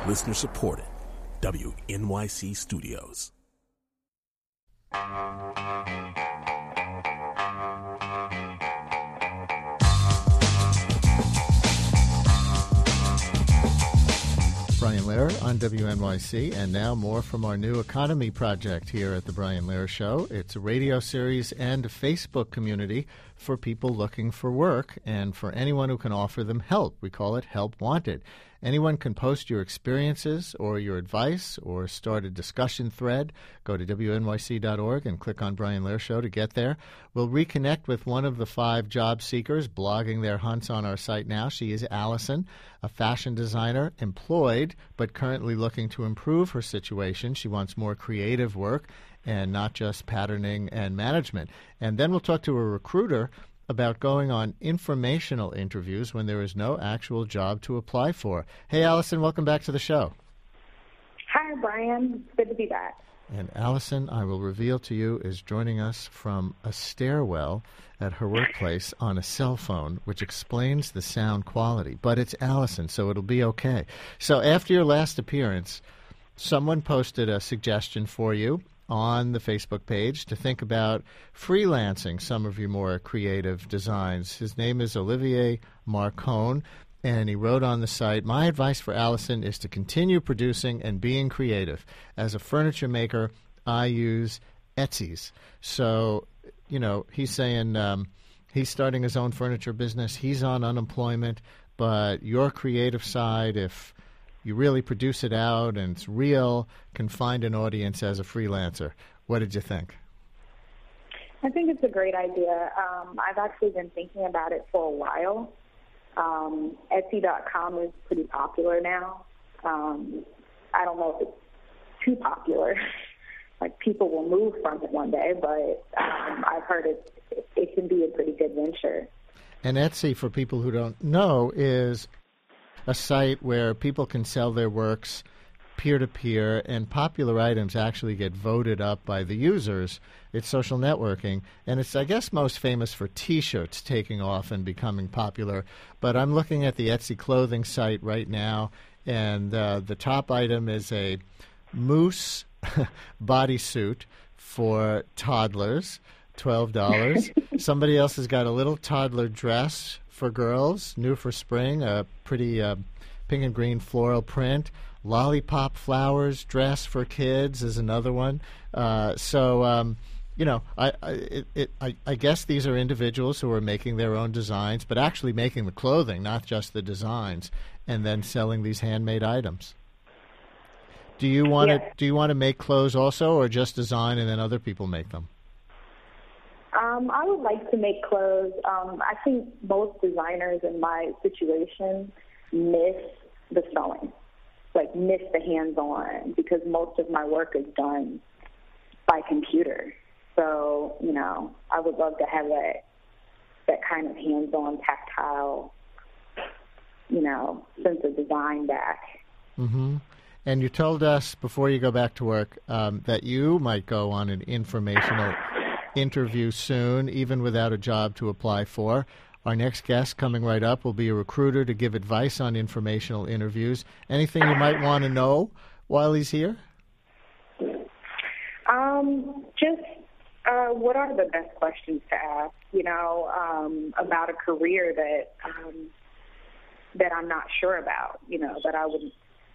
Listener supported. WNYC Studios. Brian Lehrer on WNYC, and now more from our new economy project here at the Brian Lehrer Show. It's a radio series and a Facebook community for people looking for work and for anyone who can offer them help. We call it Help Wanted. Anyone can post your experiences or your advice or start a discussion thread. Go to WNYC.org and click on Brian Lehrer Show to get there. We'll reconnect with one of the 5 job seekers blogging their hunts on our site now. She is Allison, a fashion designer, employed, but currently looking to improve her situation. She wants more creative work and not just patterning and management. And then we'll talk to a recruiter about going on informational interviews when there is no actual job to apply for. Hey, Allison, welcome back to the show. Hi, Brian. It's good to be back. And Allison, I will reveal to you, is joining us from a stairwell at her workplace on a cell phone, which explains the sound quality. But it's Allison, so it'll be okay. So after your last appearance, someone posted a suggestion for you on the Facebook page to think about freelancing some of your more creative designs. His name is Olivier Marcone, and he wrote on the site, "My advice for Allison is to continue producing and being creative. As a furniture maker, I use Etsy's." So, he's saying he's starting his own furniture business. He's on unemployment, but your creative side, if you really produce it out and it's real, can find an audience as a freelancer. What did you think? I think it's a great idea. I've actually been thinking about it for a while. Etsy.com is pretty popular now. I don't know if it's too popular. Like, people will move from it one day, but I've heard it can be a pretty good venture. And Etsy, for people who don't know, is a site where people can sell their works peer-to-peer, and popular items actually get voted up by the users. It's social networking, and it's, I guess, most famous for T-shirts taking off and becoming popular. But I'm looking at the Etsy clothing site right now, and the top item is a moose bodysuit for toddlers, $12. Somebody else has got a little toddler dress for girls, new for spring, a pretty pink and green floral print. Lollipop flowers dress for kids is another one. I guess these are individuals who are making their own designs, but actually making the clothing, not just the designs, and then selling these handmade items. Do you want to make clothes also, or just design and then other people make them? I would like to make clothes. I think most designers in my situation miss the sewing, miss the hands-on, because most of my work is done by computer. So, I would love to have that kind of hands-on, tactile, sense of design back. Mm-hmm. And you told us before you go back to work that you might go on an informational interview soon, even without a job to apply for. Our next guest coming right up will be a recruiter to give advice on informational interviews. Anything you might want to know while he's here? What are the best questions to ask, about a career that I'm not sure about, that I would,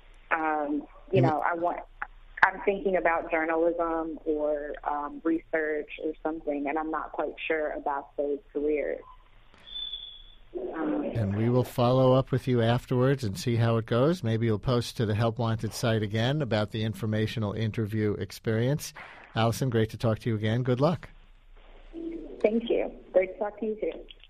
I'm thinking about journalism or research or something, and I'm not quite sure about those careers. And we will follow up with you afterwards and see how it goes. Maybe you'll post to the Help Wanted site again about the informational interview experience. Allison, great to talk to you again. Good luck. Thank you. Great to talk to you too.